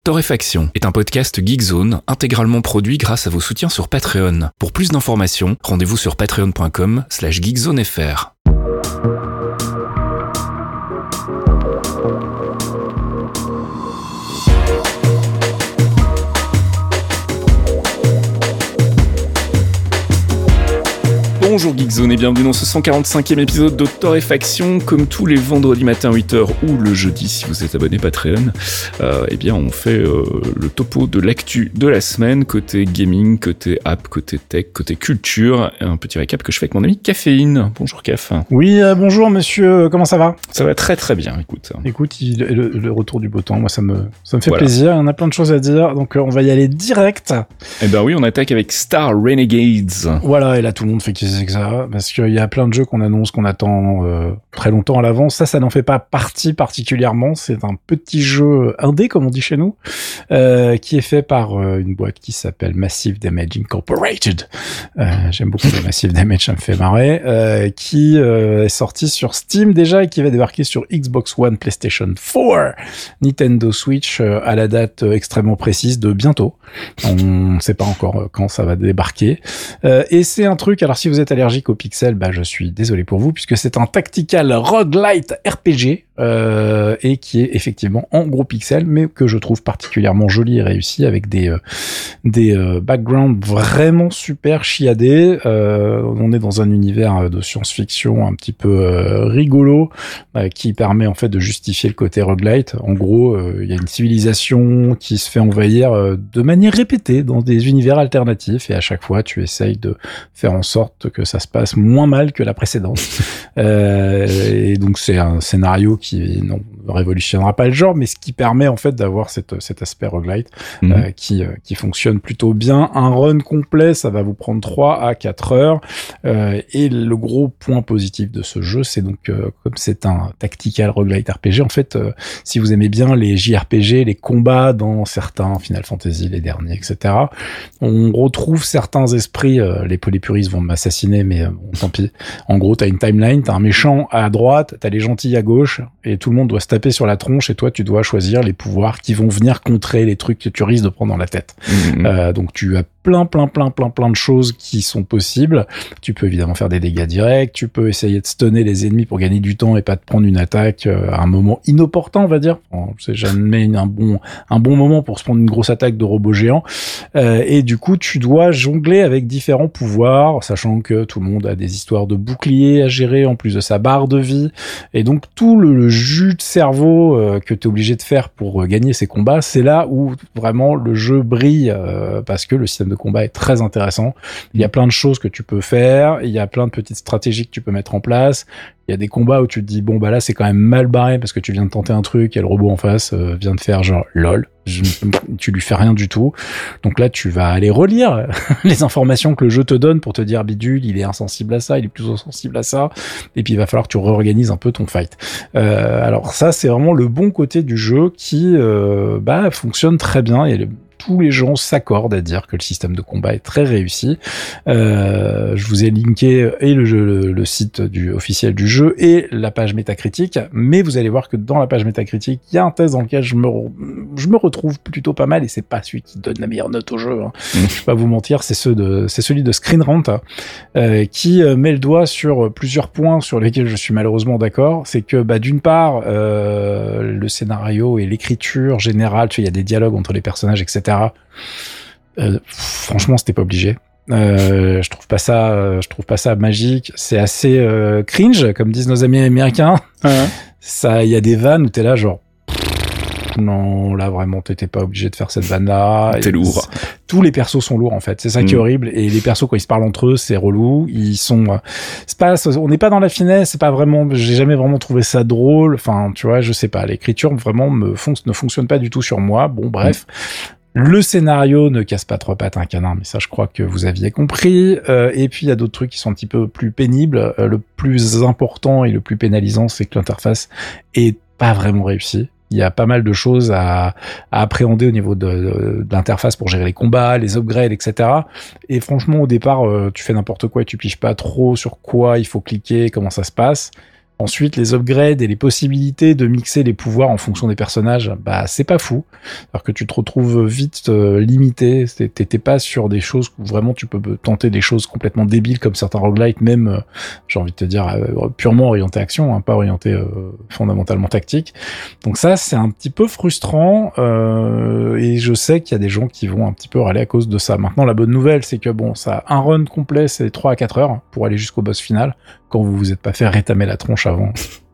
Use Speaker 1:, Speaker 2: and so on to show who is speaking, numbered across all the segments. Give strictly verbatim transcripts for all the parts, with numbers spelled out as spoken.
Speaker 1: Torréfaction est un podcast Geekzone intégralement produit grâce à vos soutiens sur Patreon. Pour plus d'informations, rendez-vous sur patreon.com slash geekzonefr. Bonjour Geekzone et bienvenue dans ce cent quarante-cinquième épisode de Torréfaction. Comme tous les vendredis matin huit heures ou le jeudi si vous êtes abonné Patreon, euh, eh bien on fait euh, le topo de l'actu de la semaine, côté gaming, côté app, côté tech, côté culture, et un petit récap que je fais avec mon ami Caféine. Bonjour Caf.
Speaker 2: Oui, euh, bonjour monsieur, comment ça va?
Speaker 1: Ça va très très bien, écoute.
Speaker 2: Écoute, il, le, le retour du beau temps, moi ça me, ça me fait
Speaker 1: Voilà.
Speaker 2: plaisir, on a plein de choses à dire, donc euh, on va y aller direct.
Speaker 1: Eh ben oui, on attaque avec Star Renegades.
Speaker 2: Voilà, et là tout le monde fait qu'est-ce que c'est que ça, parce qu'il y a plein de jeux qu'on annonce, qu'on attend euh, très longtemps à l'avance. Ça, ça n'en fait pas partie particulièrement. C'est un petit jeu indé, comme on dit chez nous, euh, qui est fait par euh, une boîte qui s'appelle Massive Damage Incorporated. Euh, j'aime beaucoup le Massive Damage, ça me fait marrer. Euh, qui euh, est sorti sur Steam déjà et qui va débarquer sur Xbox One, PlayStation quatre, Nintendo Switch euh, à la date euh, extrêmement précise de bientôt. On ne sait pas encore euh, quand ça va débarquer. Euh, et c'est un truc, alors si vous êtes allergique aux pixels, bah je suis désolé pour vous, puisque c'est un tactical roguelite R P G euh, et qui est effectivement en gros pixels, mais que je trouve particulièrement joli et réussi, avec des euh, des euh, backgrounds vraiment super chiadés. Euh, on est dans un univers de science-fiction un petit peu euh, rigolo, euh, qui permet en fait de justifier le côté roguelite. En gros, il euh, y a une civilisation qui se fait envahir euh, de manière répétée dans des univers alternatifs, et à chaque fois tu essayes de faire en sorte que ça se passe moins mal que la précédente. euh, et donc c'est un scénario qui non révolutionnera pas le genre, mais ce qui permet en fait d'avoir cette, cet aspect roguelite mmh. euh, qui, euh, qui fonctionne plutôt bien. Un run complet, ça va vous prendre trois à quatre heures. Euh, et le gros point positif de ce jeu, c'est donc euh, comme c'est un tactical roguelite R P G, en fait, euh, si vous aimez bien les J R P G, les combats dans certains Final Fantasy, les derniers, et cetera, on retrouve certains esprits, euh, les polypuristes vont m'assassiner, mais euh, bon, tant pis. En gros, t'as une timeline, t'as un méchant à droite, t'as les gentils à gauche, et tout le monde doit se taper sur la tronche, et toi, tu dois choisir les pouvoirs qui vont venir contrer les trucs que tu risques de prendre dans la tête. Mmh. Euh, donc, tu as plein, plein, plein, plein, plein de choses qui sont possibles. Tu peux évidemment faire des dégâts directs, tu peux essayer de stunner les ennemis pour gagner du temps et pas te prendre une attaque euh, à un moment inopportun, on va dire. Enfin, c'est jamais un bon, un bon moment pour se prendre une grosse attaque de robot géant. Euh, et du coup, tu dois jongler avec différents pouvoirs, sachant que tout le monde a des histoires de boucliers à gérer en plus de sa barre de vie. Et donc, tout le, le jus de cerveau euh, que tu es obligé de faire pour euh, gagner ces combats, c'est là où vraiment le jeu brille, euh, parce que le système de combat est très intéressant. Il y a plein de choses que tu peux faire, il y a plein de petites stratégies que tu peux mettre en place. Il y a des combats où tu te dis bon bah là c'est quand même mal barré parce que tu viens de tenter un truc et le robot en face euh, vient de faire genre lol, je, tu lui fais rien du tout. Donc là tu vas aller relire les informations que le jeu te donne pour te dire bidule, il est insensible à ça, il est plutôt sensible à ça, et puis il va falloir que tu réorganises un peu ton fight. Euh, alors ça c'est vraiment le bon côté du jeu qui euh, bah fonctionne très bien, et le tous les gens s'accordent à dire que le système de combat est très réussi. Euh, je vous ai linké et le, le, le site du, officiel du jeu et la page métacritique, mais vous allez voir que dans la page métacritique, il y a un test dans lequel je me, je me retrouve plutôt pas mal, et c'est pas celui qui donne la meilleure note au jeu. Hein. Mmh. Je vais pas vous mentir, c'est, ceux de, c'est celui de Screen Rant euh, qui met le doigt sur plusieurs points sur lesquels je suis malheureusement d'accord. C'est que bah, d'une part, euh, le scénario et l'écriture générale, tu sais, il y a des dialogues entre les personnages, et cetera. Euh, franchement, c'était pas obligé. Euh, je trouve pas ça, euh, je trouve pas ça magique. C'est assez euh, cringe, comme disent nos amis américains. Ouais. Ça, il y a des vannes où t'es là, genre. Non, là vraiment t'étais pas obligé de faire cette vanne-là.
Speaker 1: T'es lourd.
Speaker 2: Tous les persos sont lourds en fait, c'est ça mmh. qui est horrible. Et les persos quand ils se parlent entre eux, c'est relou. Ils sont, c'est pas, on n'est pas dans la finesse, c'est pas vraiment. J'ai jamais vraiment trouvé ça drôle. Enfin, tu vois, je sais pas. L'écriture vraiment me fon- ne fonctionne pas du tout sur moi. Bon, bref. Mmh. Le scénario ne casse pas trois pattes à un canard, mais ça je crois que vous aviez compris. Euh, et puis il y a d'autres trucs qui sont un petit peu plus pénibles. Euh, le plus important et le plus pénalisant, c'est que l'interface est pas vraiment réussie. Il y a pas mal de choses à, à appréhender au niveau de, de, de l'interface pour gérer les combats, les upgrades, et cetera. Et franchement, au départ, euh, tu fais n'importe quoi et tu piges pas trop sur quoi il faut cliquer, comment ça se passe. Ensuite, les upgrades et les possibilités de mixer les pouvoirs en fonction des personnages, bah c'est pas fou. Alors que tu te retrouves vite euh, limité, t'étais pas sur des choses où vraiment tu peux tenter des choses complètement débiles comme certains roguelites, même, euh, j'ai envie de te dire, euh, purement orienté action, hein, pas orienté euh, fondamentalement tactique. Donc ça, c'est un petit peu frustrant euh, et je sais qu'il y a des gens qui vont un petit peu râler à cause de ça. Maintenant, la bonne nouvelle, c'est que bon, ça un run complet, c'est trois à quatre heures pour aller jusqu'au boss final, quand vous vous êtes pas fait rétamer la tronche avant.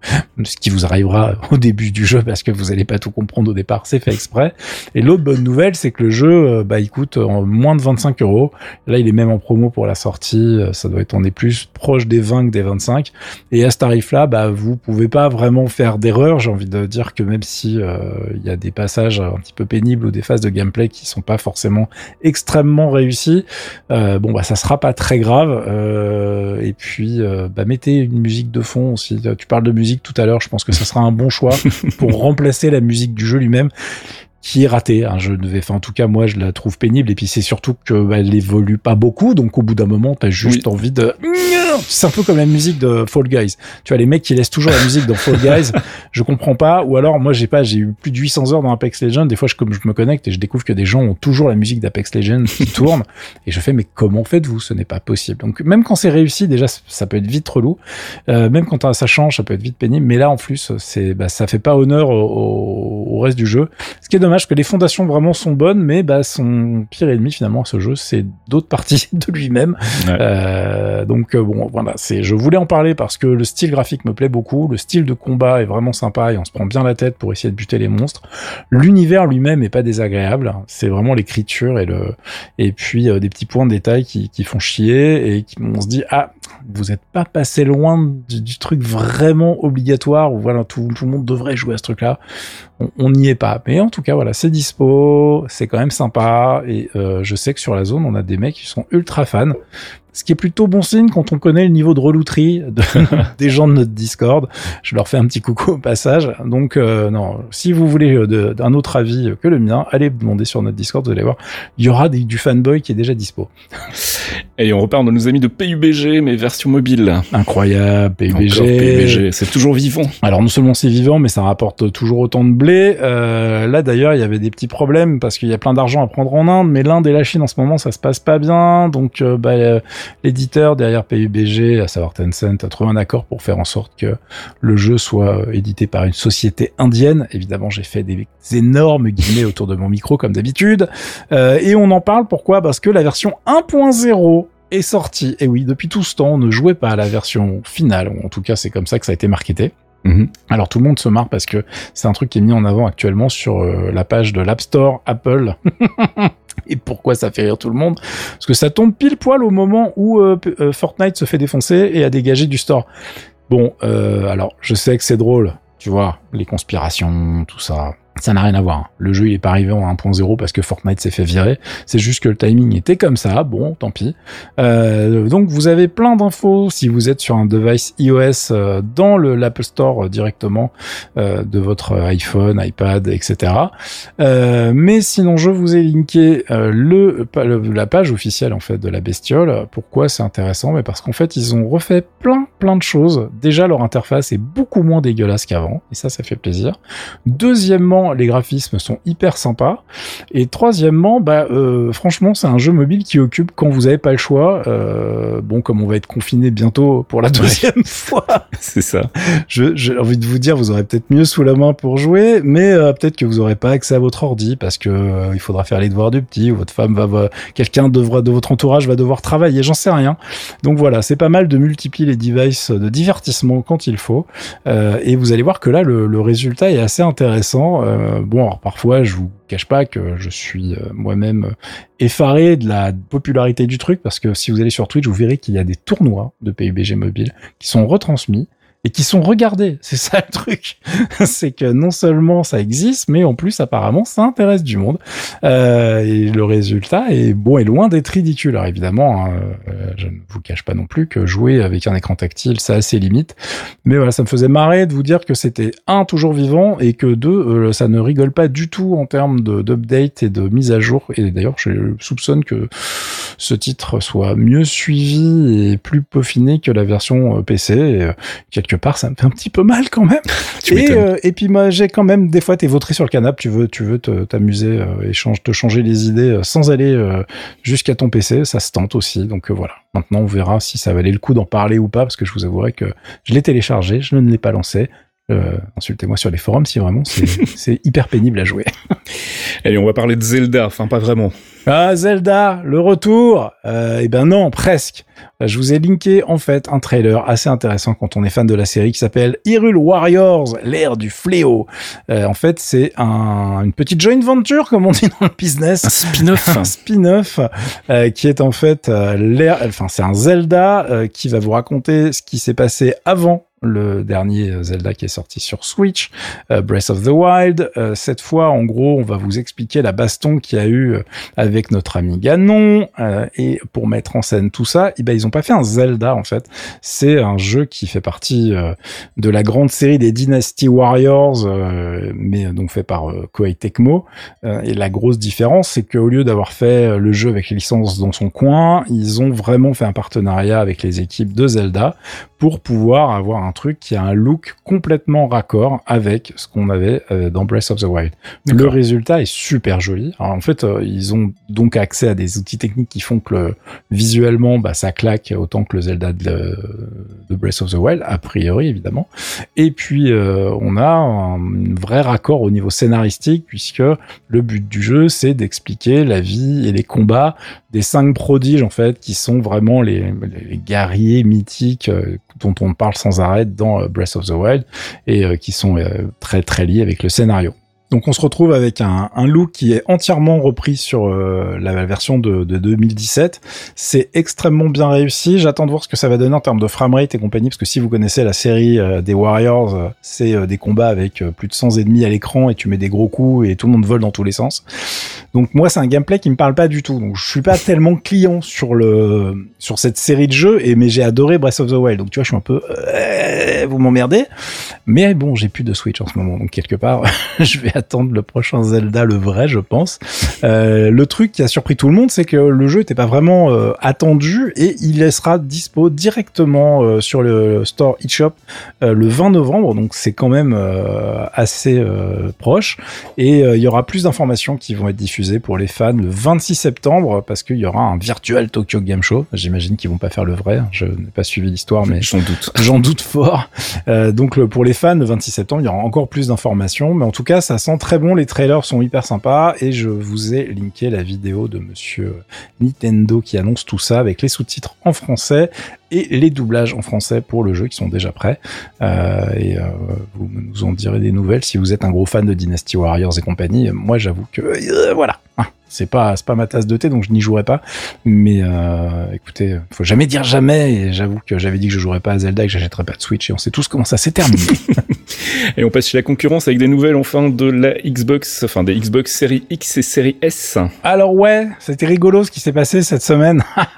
Speaker 2: Ce qui vous arrivera au début du jeu parce que vous allez pas tout comprendre au départ, c'est fait exprès. Et l'autre bonne nouvelle, c'est que le jeu, bah, il coûte moins de vingt-cinq euros. Là, il est même en promo pour la sortie. Ça doit être, on est plus proche des vingt que des vingt-cinq. Et à ce tarif-là, bah, vous pouvez pas vraiment faire d'erreur. J'ai envie de dire que même si, euh, il y a des passages un petit peu pénibles ou des phases de gameplay qui sont pas forcément extrêmement réussies, euh, bon, bah, ça sera pas très grave. Euh, et puis, euh, bah, mettez une musique de fond aussi. Tu parles de musique tout à l'heure, je pense que ça sera un bon choix pour remplacer la musique du jeu lui-même qui est ratée. Un jeu de V F, en tout cas moi je la trouve pénible, et puis c'est surtout que bah, elle évolue pas beaucoup, donc au bout d'un moment t'as juste oui. envie de... C'est un peu comme la musique de Fall Guys. Tu vois, les mecs qui laissent toujours la musique dans Fall Guys, je comprends pas. Ou alors moi j'ai pas, j'ai eu plus de huit cents heures dans Apex Legends. Des fois je, comme je me connecte et je découvre que des gens ont toujours la musique d'Apex Legends qui tourne, et je fais mais comment faites-vous? Ce n'est pas possible. Donc même quand c'est réussi, déjà ça peut être vite relou. Euh, même quand ça change, ça peut être vite pénible. Mais là en plus c'est, bah, ça fait pas honneur au, au, au reste du jeu. Ce qui est dommage, que les fondations vraiment sont bonnes, mais bah son pire ennemi finalement à ce jeu, c'est d'autres parties de lui-même. Ouais. Euh, donc bon. Voilà, c'est, je voulais en parler parce que le style graphique me plaît beaucoup, le style de combat est vraiment sympa et on se prend bien la tête pour essayer de buter les monstres. L'univers lui-même est pas désagréable, c'est vraiment l'écriture et le, et puis euh, des petits points de détail qui, qui font chier et qui, on se dit, ah, vous êtes pas passé loin du, du truc vraiment obligatoire où voilà, tout, tout le monde devrait jouer à ce truc-là. On n'y est pas. Mais en tout cas, voilà, c'est dispo, c'est quand même sympa et euh, je sais que sur la zone, on a des mecs qui sont ultra fans. Ce qui est plutôt bon signe quand on connaît le niveau de relouterie de, des gens de notre Discord. Je leur fais un petit coucou au passage. Donc, euh, non, si vous voulez de, d'un autre avis que le mien, allez demander sur notre Discord, vous allez voir. Il y aura des, du fanboy qui est déjà dispo.
Speaker 1: Et on repart de nos amis de P U B G, mais version mobile.
Speaker 2: Incroyable, P U B G.
Speaker 1: Encore P U B G, c'est toujours vivant.
Speaker 2: Alors, non seulement c'est vivant, mais ça rapporte toujours autant de blé. Euh, là, d'ailleurs, il y avait des petits problèmes parce qu'il y a plein d'argent à prendre en Inde, mais l'Inde et la Chine, en ce moment, ça se passe pas bien. Donc, euh, bah, euh, l'éditeur derrière P U B G, à savoir Tencent, a trouvé un accord pour faire en sorte que le jeu soit édité par une société indienne. Évidemment, j'ai fait des énormes guillemets autour de mon micro, comme d'habitude. Euh, et on en parle, pourquoi? Parce que la version un point zéro est sortie. Et oui, depuis tout ce temps, on ne jouait pas à la version finale. En tout cas, c'est comme ça que ça a été marketé. Mmh. Alors tout le monde se marre parce que c'est un truc qui est mis en avant actuellement sur euh, la page de l'App Store Apple. Et pourquoi ça fait rire tout le monde? Parce que ça tombe pile poil au moment où euh, euh, Fortnite se fait défoncer et a dégagé du store. Bon, euh, alors je sais que c'est drôle, tu vois, les conspirations, tout ça. Ça n'a rien à voir. Le jeu, il est pas arrivé en un point zéro parce que Fortnite s'est fait virer. C'est juste que le timing était comme ça. Bon, tant pis. Euh, donc, vous avez plein d'infos si vous êtes sur un device iOS euh, dans le l'Apple Store euh, directement euh, de votre iPhone, iPad, et cetera. Euh, mais sinon, je vous ai linké euh, le, le la page officielle en fait de la bestiole. Pourquoi c'est intéressant? Mais parce qu'en fait, ils ont refait plein plein de choses. Déjà, leur interface est beaucoup moins dégueulasse qu'avant, et ça, ça fait plaisir. Deuxièmement, les graphismes sont hyper sympas. Et troisièmement, bah euh, franchement, c'est un jeu mobile qui occupe quand vous avez pas le choix. Euh, bon, comme on va être confiné bientôt pour la deuxième ouais. fois,
Speaker 1: c'est ça.
Speaker 2: Je, j'ai envie de vous dire, vous aurez peut-être mieux sous la main pour jouer, mais euh, peut-être que vous aurez pas accès à votre ordi parce que euh, il faudra faire les devoirs du petit, ou votre femme va, va quelqu'un devra de votre entourage va devoir travailler. J'en sais rien. Donc voilà, c'est pas mal de multiplier les devices de divertissement quand il faut. Euh, et vous allez voir que là, le, le résultat est assez intéressant. Euh, Euh, bon, alors parfois, je vous cache pas que je suis euh, moi-même euh, effaré de la popularité du truc, parce que si vous allez sur Twitch, vous verrez qu'il y a des tournois de P U B G Mobile qui sont retransmis et qui sont regardés. C'est ça le truc. C'est que non seulement ça existe, mais en plus, apparemment, ça intéresse du monde. Euh, et le résultat est bon et loin d'être ridicule. Alors évidemment, hein, euh, je ne vous cache pas non plus que jouer avec un écran tactile, ça a ses limites. Mais voilà, ça me faisait marrer de vous dire que c'était un, toujours vivant, et que deux, euh, ça ne rigole pas du tout en termes de, d'update et de mise à jour. Et d'ailleurs, je soupçonne que ce titre soit mieux suivi et plus peaufiné que la version P C. Et, euh, quelque part, ça me fait un petit peu mal quand même. et, euh, et puis moi, j'ai quand même des fois, t'es vautré sur le canapé, tu veux, tu veux te, t'amuser euh, et change, te changer les idées euh, sans aller euh, jusqu'à ton P C, ça se tente aussi. Donc euh, voilà. Maintenant, on verra si ça valait le coup d'en parler ou pas, parce que je vous avouerai que je l'ai téléchargé, je ne l'ai pas lancé. Euh, insultez-moi sur les forums si vraiment c'est, c'est hyper pénible à jouer.
Speaker 1: Allez, on va parler de Zelda, enfin pas vraiment.
Speaker 2: Ah, Zelda, le retour. Euh, eh ben non, presque. Je vous ai linké en fait un trailer assez intéressant quand on est fan de la série qui s'appelle Hyrule Warriors, l'ère du fléau. Euh, en fait, c'est un, une petite joint venture comme on dit dans le business.
Speaker 1: Un spin-off.
Speaker 2: un spin-off euh, qui est en fait euh, l'ère. Enfin, c'est un Zelda euh, qui va vous raconter ce qui s'est passé avant le dernier Zelda qui est sorti sur Switch, euh, Breath of the Wild. Euh, cette fois, en gros, on va vous expliquer la baston qu'il y a eu avec notre ami Ganon. Euh, et pour mettre en scène tout ça, eh ben, ils ont pas fait un Zelda, en fait. C'est un jeu qui fait partie euh, de la grande série des Dynasty Warriors, euh, mais donc fait par euh, Koei Tecmo. Euh, et la grosse différence, c'est qu'au lieu d'avoir fait le jeu avec les licences dans son coin, ils ont vraiment fait un partenariat avec les équipes de Zelda pour pouvoir avoir un truc qui a un look complètement raccord avec ce qu'on avait euh, dans Breath of the Wild. D'accord. Le résultat est super joli. Alors, en fait, euh, ils ont donc accès à des outils techniques qui font que le, visuellement, bah, ça claque autant que le Zelda de, de Breath of the Wild, a priori, évidemment. Et puis, euh, on a un, un vrai raccord au niveau scénaristique, puisque le but du jeu, c'est d'expliquer la vie et les combats des cinq prodiges, en fait, qui sont vraiment les, les guerriers mythiques euh, dont on parle sans arrêt dans euh, Breath of the Wild et euh, qui sont euh, très très liés avec le scénario. Donc on se retrouve avec un, un look qui est entièrement repris sur euh, la version de, de deux mille dix-sept. C'est extrêmement bien réussi. J'attends de voir ce que ça va donner en termes de framerate et compagnie, parce que si vous connaissez la série euh, des Warriors, euh, c'est euh, des combats avec euh, plus de cent ennemis à l'écran et tu mets des gros coups et tout le monde vole dans tous les sens. Donc moi, c'est un gameplay qui me parle pas du tout. Donc je suis pas tellement client sur le sur cette série de jeux, et mais j'ai adoré Breath of the Wild. Donc tu vois, je suis un peu euh, vous m'emmerdez. Mais bon, j'ai plus de Switch en ce moment, donc quelque part, je vais attendre le prochain Zelda, le vrai, je pense. Euh, le truc qui a surpris tout le monde, c'est que le jeu n'était pas vraiment euh, attendu, et il sera dispo directement euh, sur le store eShop euh, le vingt novembre, donc c'est quand même euh, assez euh, proche. Et euh, il y aura plus d'informations qui vont être diffusées pour les fans le vingt-six septembre, parce qu'il y aura un virtual Tokyo Game Show. J'imagine qu'ils vont pas faire le vrai. Je n'ai pas suivi l'histoire, mais
Speaker 1: j'en doute.
Speaker 2: J'en doute fort. Euh, donc le, pour les fans, le vingt-six septembre, il y aura encore plus d'informations, mais en tout cas, ça sent très bon. Les trailers sont hyper sympas, et je vous ai linké la vidéo de Monsieur Nintendo qui annonce tout ça avec les sous-titres en français et les doublages en français pour le jeu qui sont déjà prêts. Euh, et euh, vous nous en direz des nouvelles si vous êtes un gros fan de Dynasty Warriors et compagnie. Moi, j'avoue que euh, voilà. C'est pas, c'est pas ma tasse de thé, donc je n'y jouerai pas. Mais euh, écoutez, faut jamais dire jamais. Et j'avoue que j'avais dit que je jouerais pas à Zelda et que j'achèterais pas de Switch. Et on sait tous comment ça s'est terminé.
Speaker 1: Et on passe chez la concurrence avec des nouvelles enfin de la Xbox, enfin des Xbox Series X et Series S.
Speaker 2: Alors ouais, c'était rigolo ce qui s'est passé cette semaine.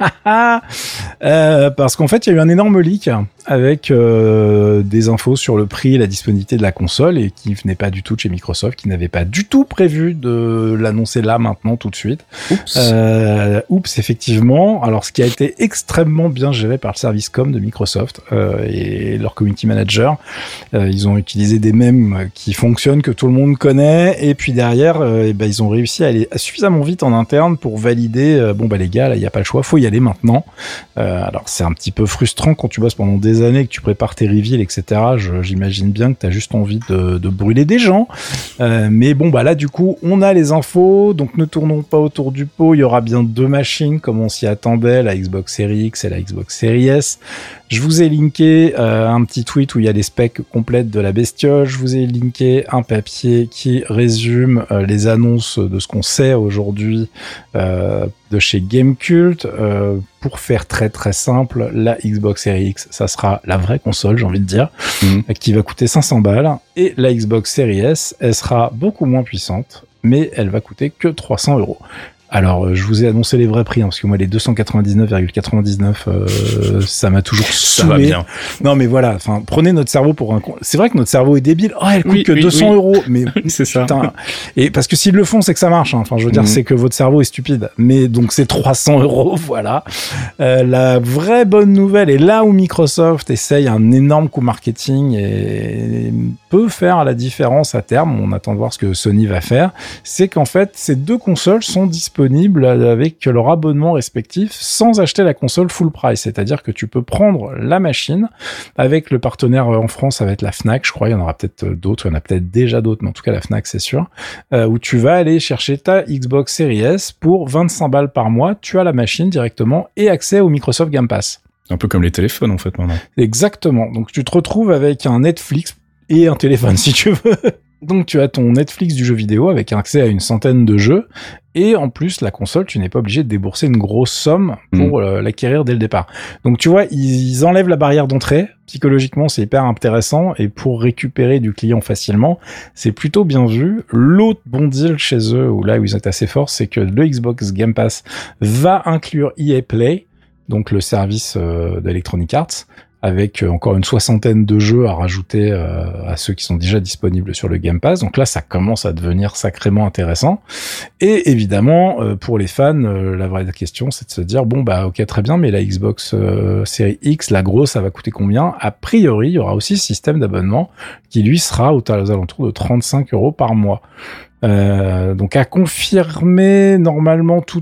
Speaker 2: euh, parce qu'en fait, il y a eu un énorme leak avec euh, des infos sur le prix et la disponibilité de la console, et qui venait pas du tout de chez Microsoft, qui n'avait pas du tout prévu de l'annoncer là maintenant tout de suite. Oups. Euh, oups, effectivement. Alors ce qui a été extrêmement bien géré par le service com de Microsoft euh, et leur community manager, euh, ils ont utilisé des mèmes qui fonctionnent, que tout le monde connaît, et puis derrière, euh, et ben ils ont réussi à aller suffisamment vite en interne pour valider. Euh, bon bah les gars, là il y a pas le choix, faut y aller maintenant. Euh, alors c'est un petit peu frustrant quand tu bosses pendant des années, que tu prépares tes reveals, et cetera. Je, j'imagine bien que t'as juste envie de, de brûler des gens. Euh, mais bon bah là du coup on a les infos, donc ne tournons pas autour du pot. Il y aura bien deux machines comme on s'y attendait, la Xbox Series X et la Xbox Series S. Je vous ai linké euh, un petit tweet où il y a les specs complètes de la bestiole. Je vous ai linké un papier qui résume euh, les annonces de ce qu'on sait aujourd'hui euh, de chez Gamecult. Euh, pour faire très très simple, la Xbox Series X, ça sera la vraie console, j'ai envie de dire, mmh. qui va coûter cinq cents balles. Et la Xbox Series S, elle sera beaucoup moins puissante, mais elle va coûter que trois cents euros. Alors, je vous ai annoncé les vrais prix, hein, parce que moi, les deux cent quatre-vingt-dix-neuf virgule quatre-vingt-dix-neuf, euh, ça m'a toujours saoulé.
Speaker 1: Ça va bien.
Speaker 2: Non, mais voilà, enfin, prenez notre cerveau pour un... C'est vrai que notre cerveau est débile. Oh, elle coûte
Speaker 1: oui,
Speaker 2: que
Speaker 1: oui,
Speaker 2: deux cents
Speaker 1: oui.
Speaker 2: euros. Mais
Speaker 1: c'est ça.
Speaker 2: Putain. Et parce que s'ils le font, c'est que ça marche. Hein. Enfin, je veux dire, mmh. c'est que votre cerveau est stupide. Mais donc, c'est trois cents euros, voilà. Euh, la vraie bonne nouvelle, et là où Microsoft essaye un énorme coup marketing et peut faire la différence à terme, on attend de voir ce que Sony va faire, c'est qu'en fait, ces deux consoles sont disponibles avec leur abonnement respectif sans acheter la console full price. C'est-à-dire que tu peux prendre la machine avec le partenaire en France, ça va être la Fnac, je crois, il y en aura peut-être d'autres, il y en a peut-être déjà d'autres, mais en tout cas la Fnac, c'est sûr, euh, où tu vas aller chercher ta Xbox Series S pour vingt-cinq balles par mois, tu as la machine directement et accès au Microsoft Game Pass.
Speaker 1: Un peu comme les téléphones, en fait, maintenant.
Speaker 2: Exactement. Donc, tu te retrouves avec un Netflix et un téléphone, si tu veux. Donc, tu as ton Netflix du jeu vidéo avec un accès à une centaine de jeux. Et en plus, la console, tu n'es pas obligé de débourser une grosse somme pour mmh. euh, l'acquérir dès le départ. Donc, tu vois, ils, ils enlèvent la barrière d'entrée. Psychologiquement, c'est hyper intéressant. Et pour récupérer du client facilement, c'est plutôt bien vu. L'autre bon deal chez eux, où là où ils sont assez forts, c'est que le Xbox Game Pass va inclure E A Play, donc le service euh, d'Electronic Arts, avec euh, encore une soixantaine de jeux à rajouter euh, à ceux qui sont déjà disponibles sur le Game Pass. Donc là, ça commence à devenir sacrément intéressant. Et évidemment, euh, pour les fans, euh, la vraie question, c'est de se dire, bon, bah ok, très bien, mais la Xbox euh, Series X, la grosse, ça va coûter combien ? A priori, il y aura aussi ce système d'abonnement qui, lui, sera aux alentours de trente-cinq euros par mois. Euh, donc à confirmer, normalement tout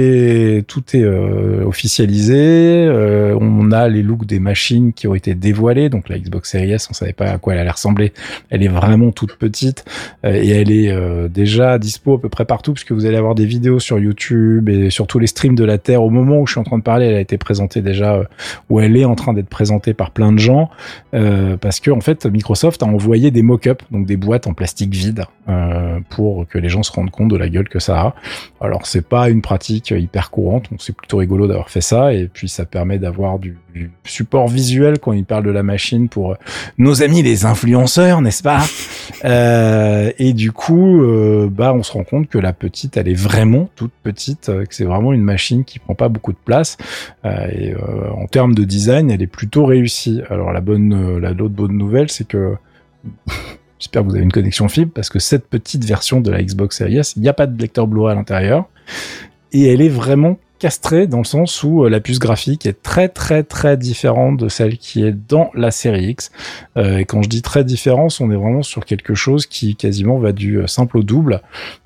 Speaker 2: est tout est euh, officialisé. Euh, on a les looks des machines qui ont été dévoilés. Donc la Xbox Series S, on savait pas à quoi elle allait ressembler. Elle est vraiment toute petite euh, et elle est euh, déjà dispo à peu près partout puisque vous allez avoir des vidéos sur YouTube et sur tous les streams de la Terre. Au moment où je suis en train de parler, elle a été présentée déjà, euh, ou elle est en train d'être présentée par plein de gens euh, parce que en fait Microsoft a envoyé des mock-ups, donc des boîtes en plastique vide euh, pour pour que les gens se rendent compte de la gueule que ça a. Alors c'est pas une pratique hyper courante, donc c'est plutôt rigolo d'avoir fait ça, et puis ça permet d'avoir du, du support visuel quand ils parlent de la machine pour nos amis les influenceurs, n'est-ce pas ? euh, Et du coup, euh, bah on se rend compte que la petite, elle est vraiment toute petite, que c'est vraiment une machine qui prend pas beaucoup de place, euh, et euh, en termes de design, elle est plutôt réussie. Alors la bonne, la l'autre bonne nouvelle, c'est que j'espère que vous avez une connexion fibre, parce que cette petite version de la Xbox Series S, il n'y a pas de lecteur Blu-ray à l'intérieur, et elle est vraiment castrée dans le sens où euh, la puce graphique est très très très différente de celle qui est dans la série X. Euh, et quand je dis très différence, on est vraiment sur quelque chose qui quasiment va du simple au double.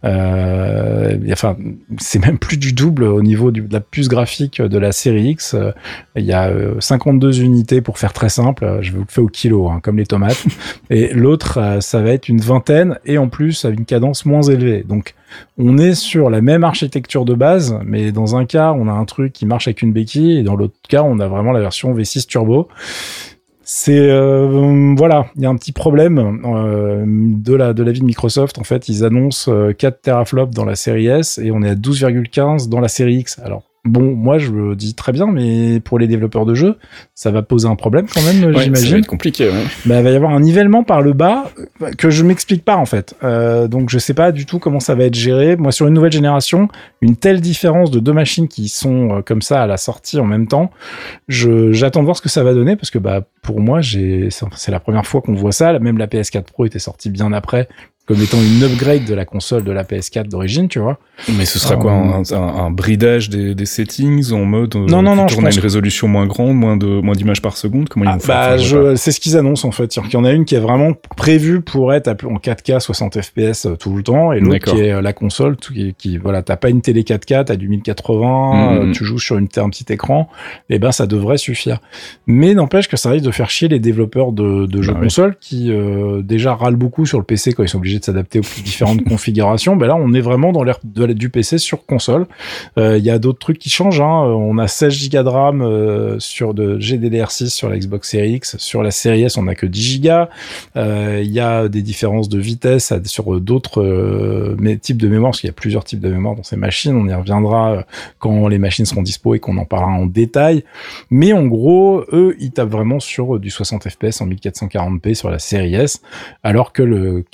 Speaker 2: Euh, enfin, c'est même plus du double au niveau du, de la puce graphique de la série X. Euh, il y a euh, cinquante-deux unités pour faire très simple. Je vous le fais au kilo, hein, comme les tomates. Et l'autre, euh, ça va être une vingtaine et en plus à une cadence moins élevée. Donc, on est sur la même architecture de base, mais dans un cas, on a un truc qui marche avec une béquille, et dans l'autre cas, on a vraiment la version V six Turbo. C'est euh, voilà, il y a un petit problème euh, de la de la vie de Microsoft. En fait, ils annoncent euh, quatre teraflops dans la série S et on est à douze virgule quinze dans la série X. Alors bon, moi je le dis très bien, mais pour les développeurs de jeux, ça va poser un problème quand même, ouais, j'imagine. Ça
Speaker 1: va être compliqué, ouais.
Speaker 2: Bah, il va y avoir un nivellement par le bas que je m'explique pas en fait. Euh, donc je sais pas du tout comment ça va être géré. Moi, sur une nouvelle génération, une telle différence de deux machines qui sont euh, comme ça à la sortie en même temps, je j'attends de voir ce que ça va donner, parce que bah pour moi, j'ai c'est la première fois qu'on voit ça. Même la P S quatre Pro était sortie bien après, comme étant une upgrade de la console de la P S quatre d'origine, tu vois.
Speaker 1: Mais ce sera euh, quoi, un, un, un bridage des, des settings en mode euh,
Speaker 2: non, non, non,
Speaker 1: tu tournes à une résolution moins grande, moins de moins d'images par seconde, comment
Speaker 2: ah,
Speaker 1: ils vont
Speaker 2: bah,
Speaker 1: faire
Speaker 2: je, c'est ce qu'ils annoncent en fait. Il y en a une qui est vraiment prévue pour être en quatre K soixante F P S tout le temps, et l'autre D'accord. qui est la console qui, qui voilà, t'as pas une télé quatre K, t'as du mille quatre-vingts, mmh. euh, tu joues sur une, un petit écran, et ben ça devrait suffire. Mais n'empêche que ça risque de faire chier les développeurs de, de jeux bah, consoles oui. qui euh, déjà râlent beaucoup sur le P C quand ils sont obligés de s'adapter aux différentes configurations. Ben là, on est vraiment dans l'ère de, du P C sur console. Il euh, y a d'autres trucs qui changent. Hein. On a seize gigas de RAM euh, sur de G D D R six sur la Xbox Series X. Sur la Series S, on a que dix gigas. Il euh, y a des différences de vitesse sur d'autres euh, types de mémoire, parce qu'il y a plusieurs types de mémoire dans ces machines. On y reviendra quand les machines seront dispo et qu'on en parlera en détail. Mais en gros, eux, ils tapent vraiment sur du soixante F P S en mille quatre cent quarante p sur la Series S, alors que le quatre K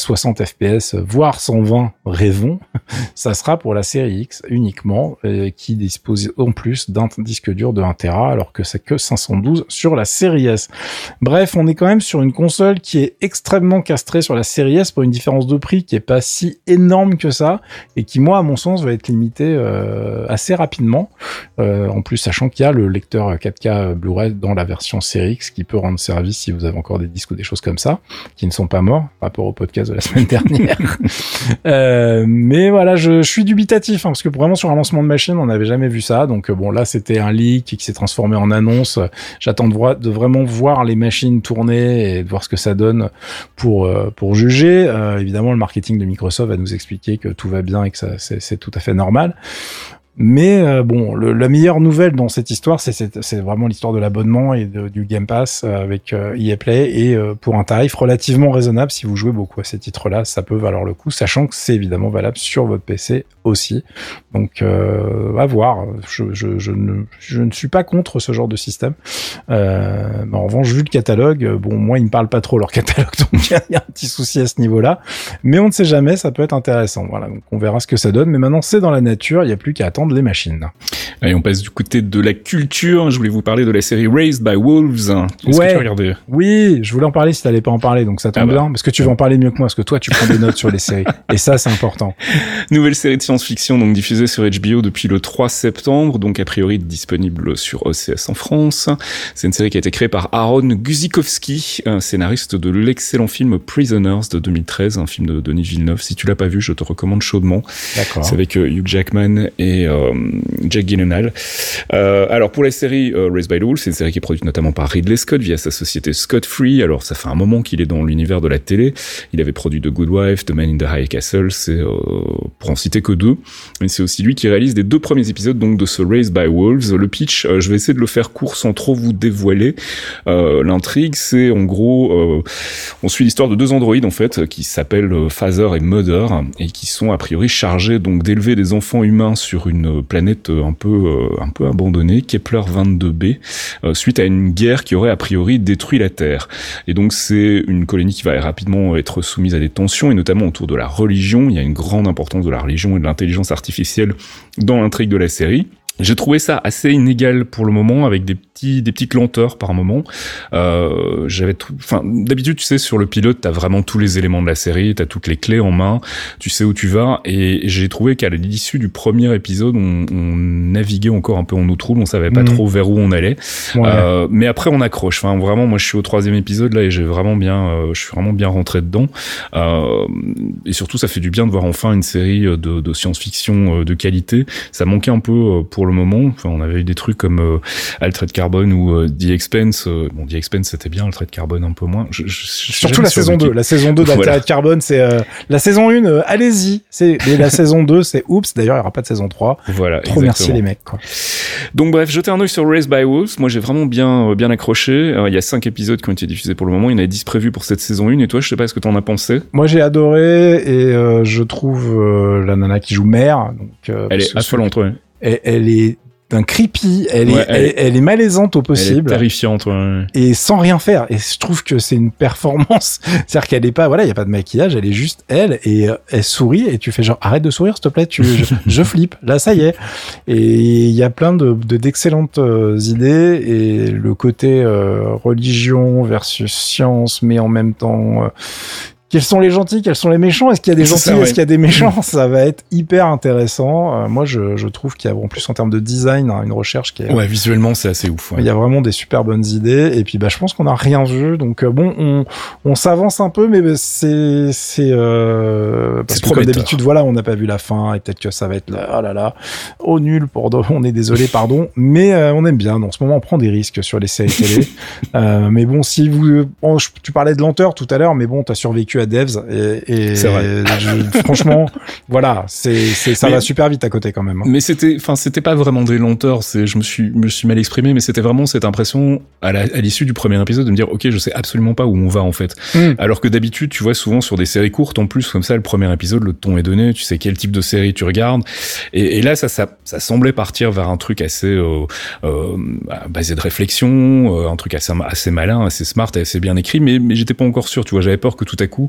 Speaker 2: soixante F P S, voire cent vingt, rêvons, ça sera pour la série X uniquement, euh, qui dispose en plus d'un disque dur de un téra, alors que c'est que cinq cent douze sur la série S. Bref, on est quand même sur une console qui est extrêmement castrée sur la série S pour une différence de prix qui est pas si énorme que ça, et qui, moi, à mon sens, va être limitée euh, assez rapidement. Euh, en plus, sachant qu'il y a le lecteur quatre K Blu-ray dans la version série X qui peut rendre service si vous avez encore des disques ou des choses comme ça, qui ne sont pas morts, par rapport au podcast de la semaine dernière. euh, mais voilà, je, je suis dubitatif, hein, parce que vraiment sur un lancement de machine, on n'avait jamais vu ça. Donc bon, là, c'était un leak qui s'est transformé en annonce. J'attends de, voir, de vraiment voir les machines tourner et de voir ce que ça donne pour euh, pour juger. Euh, évidemment, le marketing de Microsoft va nous expliquer que tout va bien et que ça, c'est, c'est tout à fait normal. Mais euh, bon, le, la meilleure nouvelle dans cette histoire, c'est, c'est, c'est vraiment l'histoire de l'abonnement et de, du Game Pass avec euh, E A Play, et euh, pour un tarif relativement raisonnable. Si vous jouez beaucoup à ces titres-là, ça peut valoir le coup, sachant que c'est évidemment valable sur votre P C aussi. Donc euh, à voir. Je, je, je, ne, je ne suis pas contre ce genre de système. Euh, mais en revanche, vu le catalogue, bon, moi, ils me parlent pas trop leur catalogue, donc il y, y a un petit souci à ce niveau-là. Mais on ne sait jamais, ça peut être intéressant. Voilà, donc on verra ce que ça donne. Mais maintenant, c'est dans la nature, il n'y a plus qu'à attendre les machines.
Speaker 1: Allez, on passe du côté de la culture. Je voulais vous parler de la série Raised by Wolves. Est-ce
Speaker 2: ouais.
Speaker 1: que tu as regardé ?
Speaker 2: Oui, je voulais en parler si t'allais pas en parler, donc ça tombe ah bah. bien, parce que tu vas en parler mieux que moi, parce que toi, tu prends des notes sur les séries. Et ça, c'est important.
Speaker 1: Nouvelle série de science-fiction, donc diffusée sur H B O depuis le trois septembre, donc a priori disponible sur O C S en France. C'est une série qui a été créée par Aaron Guzikowski, un scénariste de l'excellent film Prisoners de deux mille treize, un film de Denis Villeneuve. Si tu l'as pas vu, je te recommande chaudement.
Speaker 2: D'accord.
Speaker 1: C'est avec euh, Hugh Jackman et euh, Jake Gyllenhaal. Euh, alors pour la série euh, Raised by the Wolves, c'est une série qui est produite notamment par Ridley Scott via sa société Scott Free. Alors ça fait un moment qu'il est dans l'univers de la télé. Il avait produit The Good Wife, The Man in the High Castle, c'est euh, pour en citer que deux. Mais c'est aussi lui qui réalise les deux premiers épisodes donc de ce Raised by Wolves. Le pitch, euh, je vais essayer de le faire court sans trop vous dévoiler. Euh, l'intrigue, c'est en gros, euh, on suit l'histoire de deux androïdes en fait qui s'appellent Father et Mother et qui sont a priori chargés donc d'élever des enfants humains sur une planète un peu euh, un peu abandonnée, Kepler vingt-deux b, euh, suite à une guerre qui aurait a priori détruit la Terre. Et donc c'est une colonie qui va rapidement être soumise à des tensions, et notamment autour de la religion. Il y a une grande importance de la religion et de l'intelligence artificielle dans l'intrigue de la série. J'ai trouvé ça assez inégal pour le moment, avec des petits, des petites lenteurs par moment. Euh, j'avais tout, enfin, d'habitude, tu sais, sur le pilote, t'as vraiment tous les éléments de la série, t'as toutes les clés en main, tu sais où tu vas, et j'ai trouvé qu'à l'issue du premier épisode, on, on naviguait encore un peu en eau trouble, on savait pas mmh. trop vers où on allait. Ouais. Euh, mais après, on accroche. Enfin, vraiment, moi, je suis au troisième épisode, là, et j'ai vraiment bien, euh, je suis vraiment bien rentré dedans. Euh, et surtout, ça fait du bien de voir enfin une série de, de science-fiction de qualité. Ça manquait un peu pour le moment. Enfin, on avait eu des trucs comme euh, Altered Carbon ou euh, The Expanse. Euh, bon, The Expanse, c'était bien, Altered Carbon un peu moins. Je, je, je,
Speaker 2: Surtout la saison deux. La saison deux d'Altered voilà. Carbon, c'est euh, la saison un, euh, allez-y. C'est, et la saison deux, c'est oups. D'ailleurs, il n'y aura pas de saison trois.
Speaker 1: Voilà.
Speaker 2: Trop exactement. Merci les mecs, quoi.
Speaker 1: Donc, bref, jetez un œil sur Raised by Wolves. Moi, j'ai vraiment bien, bien accroché. Euh, il y a cinq épisodes qui ont été diffusés pour le moment. Il y en a dix prévus pour cette saison un. Et toi, je sais pas ce que t'en as pensé.
Speaker 2: Moi, j'ai adoré, et euh, je trouve euh, la nana qui joue Mère. Donc, euh,
Speaker 1: elle est affolante, ouais.
Speaker 2: Elle, elle est d'un creepy, elle, ouais, est, elle, elle, elle est malaisante au possible.
Speaker 1: Elle est terrifiante, ouais.
Speaker 2: Et sans rien faire. Et je trouve que c'est une performance. C'est-à-dire qu'elle est pas, voilà, il y a pas de maquillage, elle est juste elle, et euh, elle sourit, et tu fais genre, arrête de sourire, s'il te plaît, tu, je, je flippe. Là, ça y est. Et il y a plein de, de d'excellentes euh, idées, et le côté euh, religion versus science, mais en même temps, euh, quels sont les gentils, quels sont les méchants, est-ce qu'il y a des gentils, ça, ouais. Est-ce qu'il y a des méchants, ça va être hyper intéressant. Euh, moi, je, je trouve qu'il y a, en plus, en termes de design, hein, une recherche qui est...
Speaker 1: Ouais, visuellement, c'est assez ouf. Ouais.
Speaker 2: Il y a vraiment des super bonnes idées, et puis, bah, je pense qu'on n'a rien vu, donc, euh, bon, on, on s'avance un peu, mais c'est, c'est, euh, parce
Speaker 1: c'est
Speaker 2: que comme d'habitude, voilà, on n'a pas vu la fin, et peut-être que ça va être là, oh là là, oh nul, pour, on est désolé, pardon, mais, euh, on aime bien. En ce moment, on prend des risques sur les séries télé. euh, mais bon, si vous, bon, je, tu parlais de lenteur tout à l'heure, mais bon, t'as survécu à Devs, et, et
Speaker 1: c'est vrai.
Speaker 2: Je, franchement, voilà, c'est, c'est, ça mais, va super vite à côté quand même. Hein.
Speaker 1: Mais c'était, enfin, c'était pas vraiment des lenteurs. C'est, je me suis, me suis mal exprimé, mais c'était vraiment cette impression à, la, à l'issue du premier épisode de me dire, ok, je sais absolument pas où on va en fait. Mm. Alors que d'habitude, tu vois souvent sur des séries courtes, en plus comme ça, le premier épisode, le ton est donné, tu sais quel type de série tu regardes. Et, et là, ça, ça, ça semblait partir vers un truc assez euh, euh, basé de réflexion, euh, un truc assez, assez malin, assez smart et assez bien écrit, mais, mais j'étais pas encore sûr. Tu vois, j'avais peur que tout à coup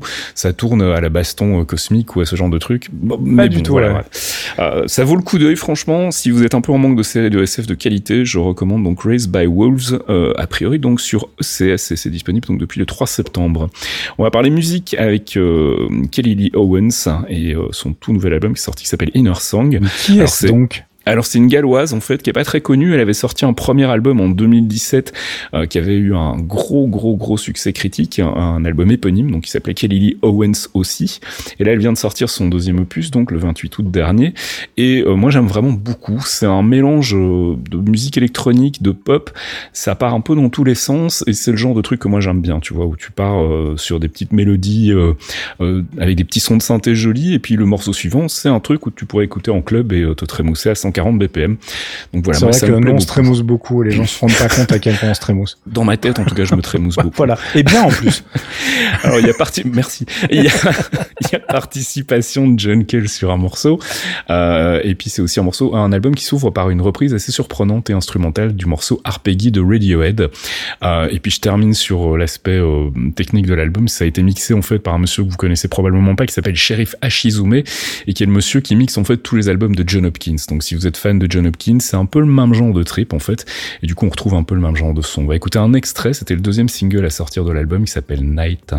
Speaker 1: ça tourne à la baston cosmique ou à ce genre de truc. Bon,
Speaker 2: Pas
Speaker 1: mais
Speaker 2: du
Speaker 1: bon,
Speaker 2: tout,
Speaker 1: voilà.
Speaker 2: ouais.
Speaker 1: Euh, ça vaut le coup d'œil, franchement. Si vous êtes un peu en manque de séries de S F de qualité, je recommande donc Raised by Wolves, euh, a priori donc sur E C S, et c'est disponible donc depuis le trois septembre. On va parler musique avec euh, Kelly Lee Owens et euh, son tout nouvel album qui est sorti qui s'appelle Inner Song.
Speaker 2: Mais qui
Speaker 1: Alors,
Speaker 2: est-ce
Speaker 1: c'est-
Speaker 2: donc?
Speaker 1: Alors c'est une galloise en fait qui est pas très connue. Elle avait sorti un premier album en deux mille dix-sept euh, qui avait eu un gros gros gros succès critique, un, un album éponyme donc qui s'appelait Kelly Lee Owens aussi. Et là elle vient de sortir son deuxième opus donc le vingt-huit août dernier. Et euh, moi j'aime vraiment beaucoup. C'est un mélange euh, de musique électronique, de pop. Ça part un peu dans tous les sens et c'est le genre de truc que moi j'aime bien. Tu vois où tu pars euh, sur des petites mélodies euh, euh, avec des petits sons de synthé jolis et puis le morceau suivant c'est un truc où tu pourrais écouter en club et euh, te trémousser à cent quarante B P M. Donc voilà,
Speaker 2: C'est
Speaker 1: moi,
Speaker 2: vrai
Speaker 1: ça
Speaker 2: que
Speaker 1: me plaît
Speaker 2: nous on se
Speaker 1: beaucoup.
Speaker 2: trémousse beaucoup et les gens se rendent pas compte à quel point on se trémousse.
Speaker 1: Dans ma tête, en tout cas, je me trémousse beaucoup.
Speaker 2: Voilà. Et bien en plus.
Speaker 1: Alors, il y a parti, merci. Il y a, il y a participation de John Cale sur un morceau. Euh, et puis, c'est aussi un morceau, un album qui s'ouvre par une reprise assez surprenante et instrumentale du morceau Arpeggi de Radiohead. Euh, et puis, je termine sur l'aspect euh, technique de l'album. Ça a été mixé, en fait, par un monsieur que vous connaissez probablement pas, qui s'appelle Sheriff Ashizume, et qui est le monsieur qui mixe, en fait, tous les albums de John Hopkins. Donc, si vous êtes fan de John Hopkins, c'est un peu le même genre de trip, en fait. Et du coup, on retrouve un peu le même genre de son. On va écouter un extrait. C'était le deuxième single à sortir de l'album qui s'appelle Night.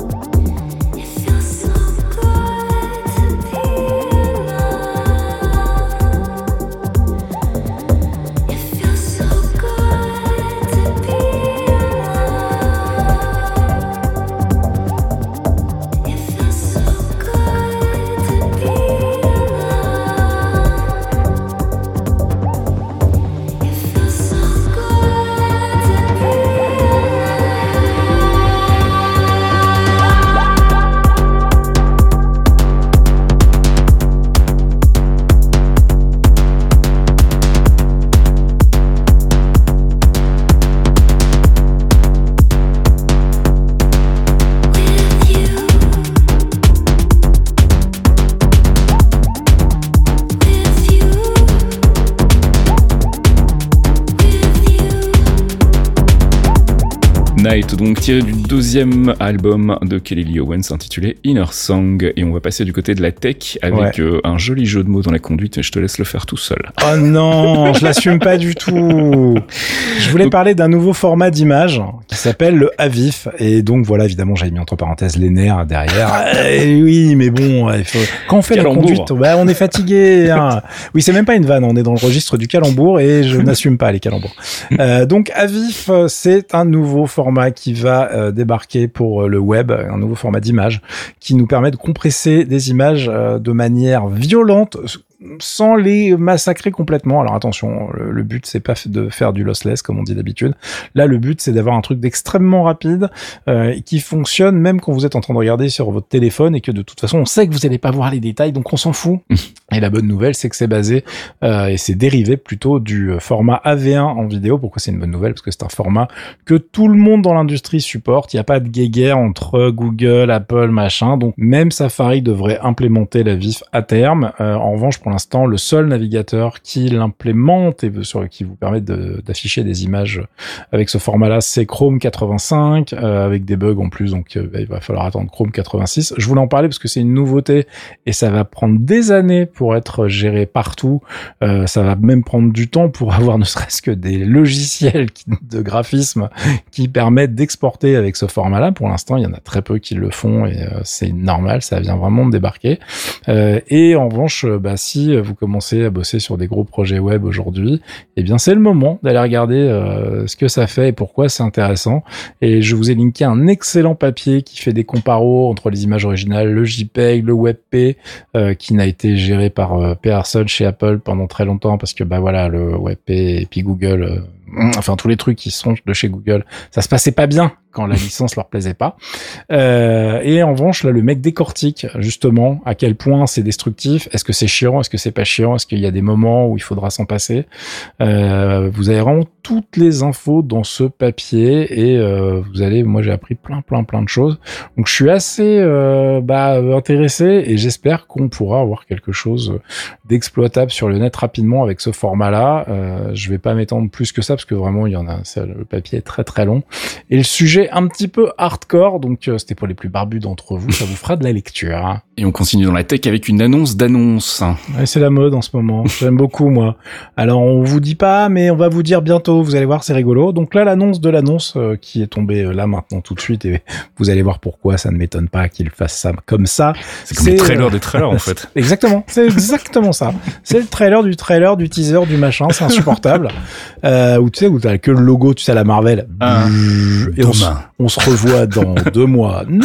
Speaker 1: Night, donc tiré du deuxième album de Kelly Lee Owens intitulé Inner Song. Et on va passer du côté de la tech avec
Speaker 2: Ouais.
Speaker 1: euh, un joli jeu de mots dans la conduite et je te laisse le faire tout seul.
Speaker 2: Oh non, je l'assume pas du tout. Je voulais parler d'un nouveau format d'image qui s'appelle le A V I F. Et donc voilà, évidemment, j'avais mis entre parenthèses les nerfs derrière. Eh oui, mais bon, il faut... quand on fait
Speaker 1: Calembour.
Speaker 2: la conduite, bah, on est fatigué. Hein. Oui, c'est même pas une vanne, on est dans le registre du calembour et je n'assume pas les calembours. Euh, donc A V I F, c'est un nouveau format qui va euh, débarquer pour le web, un nouveau format d'image qui nous permet de compresser des images euh, de manière violente, sans les massacrer complètement. Alors attention, le, le but c'est pas de faire du lossless comme on dit d'habitude. Là, le but c'est d'avoir un truc d'extrêmement rapide euh, qui fonctionne même quand vous êtes en train de regarder sur votre téléphone et que de toute façon on sait que vous allez pas voir les détails, donc on s'en fout. Et la bonne nouvelle c'est que c'est basé euh, et c'est dérivé plutôt du format A V un en vidéo. Pourquoi c'est une bonne nouvelle? Parce que c'est un format que tout le monde dans l'industrie supporte. Il n'y a pas de guéguerre entre Google, Apple, machin. Donc même Safari devrait implémenter la V I F à terme. Euh, en revanche, pour l'instant, le seul navigateur qui l'implémente et sur, qui vous permet de, d'afficher des images avec ce format-là, c'est Chrome quatre-vingt-cinq, euh, avec des bugs en plus, donc euh, il va falloir attendre Chrome quatre-vingt-six. Je voulais en parler parce que c'est une nouveauté et ça va prendre des années pour être géré partout. Euh, ça va même prendre du temps pour avoir ne serait-ce que des logiciels qui, de graphisme qui permettent d'exporter avec ce format-là. Pour l'instant, il y en a très peu qui le font et euh, c'est normal, ça vient vraiment de débarquer. Euh, et en revanche, bah, si vous commencez à bosser sur des gros projets web aujourd'hui, eh bien c'est le moment d'aller regarder euh, ce que ça fait et pourquoi c'est intéressant. Et je vous ai linké un excellent papier qui fait des comparos entre les images originales, le JPEG, le WebP, euh, qui n'a été géré par euh, personne chez Apple pendant très longtemps parce que bah voilà, le WebP et puis Google, euh, enfin tous les trucs qui sont de chez Google, ça se passait pas bien quand la licence leur plaisait pas. Euh, et en revanche, là, le mec décortique justement à quel point c'est destructif. Est-ce que c'est chiant? Est-ce que c'est pas chiant? Est-ce qu'il y a des moments où il faudra s'en passer? Euh, vous avez vraiment toutes les infos dans ce papier et euh, vous allez, moi j'ai appris plein, plein, plein de choses. Donc je suis assez euh, bah, intéressé et j'espère qu'on pourra avoir quelque chose d'exploitable sur le net rapidement avec ce format-là. Euh, je vais pas m'étendre plus que ça parce que vraiment il y en a, ça, le papier est très très long et le sujet un petit peu hardcore, donc euh, c'était pour les plus barbus d'entre vous, ça vous fera de la lecture. Hein.
Speaker 1: Et on continue dans la tech avec une annonce d'annonce.
Speaker 2: Ouais, c'est la mode en ce moment, j'aime beaucoup moi. Alors on vous dit pas, mais on va vous dire bientôt, vous allez voir, c'est rigolo. Donc là l'annonce de l'annonce euh, qui est tombée euh, là maintenant tout de suite, et vous allez voir pourquoi ça ne m'étonne pas qu'il fasse ça comme ça.
Speaker 1: C'est comme les trailers des trailers en fait.
Speaker 2: Exactement, c'est exactement ça. C'est le trailer du trailer, du teaser, du machin, c'est insupportable. Euh, où tu sais, où t'as que le logo, tu sais, à la Marvel.
Speaker 1: Ah,
Speaker 2: et on se, on se revoit dans deux mois. Non.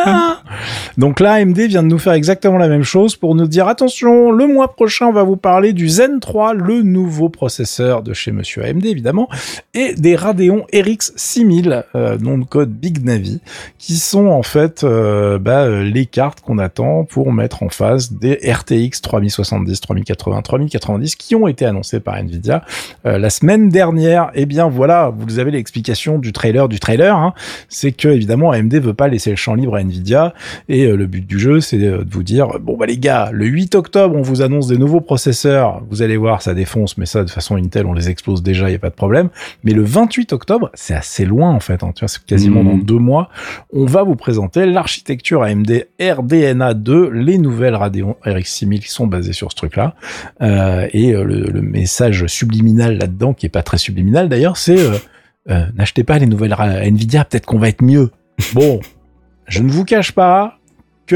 Speaker 2: Donc là, A M D vient de nous faire exactement la même chose pour nous dire, attention, le mois prochain, on va vous parler du Zen trois, le nouveau processeur de chez monsieur A M D, évidemment, et des Radeon R X six mille, euh, nom de code Big Navi, qui sont en fait euh, bah, les cartes qu'on attend pour mettre en face des R T X trois mille soixante-dix, trois mille quatre-vingts, trois mille quatre-vingt-dix qui ont été annoncés par Nvidia euh, la semaine dernière. Et eh bien voilà, vous avez l'explication du trailer du trailer, hein. C'est que évidemment A M D veut pas laisser le champ libre à Nvidia et euh, le but du jeu c'est de vous dire bon bah les gars, le huit octobre on vous annonce des nouveaux processeurs, vous allez voir ça défonce, mais ça de toute façon Intel on les explose déjà, il y a pas de problème. Mais le vingt-huit octobre, c'est assez loin en fait, hein. Tu vois, c'est quasiment mmh. dans deux mois, on va vous présenter l'architecture A M D R D N A deux, les nouvelles Radeon R X six mille qui sont basées sur ce truc-là. Euh, et euh, le, le message subliminal là-dedans, qui est pas très subliminal d'ailleurs, c'est euh, euh, n'achetez pas les nouvelles Nvidia, peut-être qu'on va être mieux. Bon, je ne vous cache pas que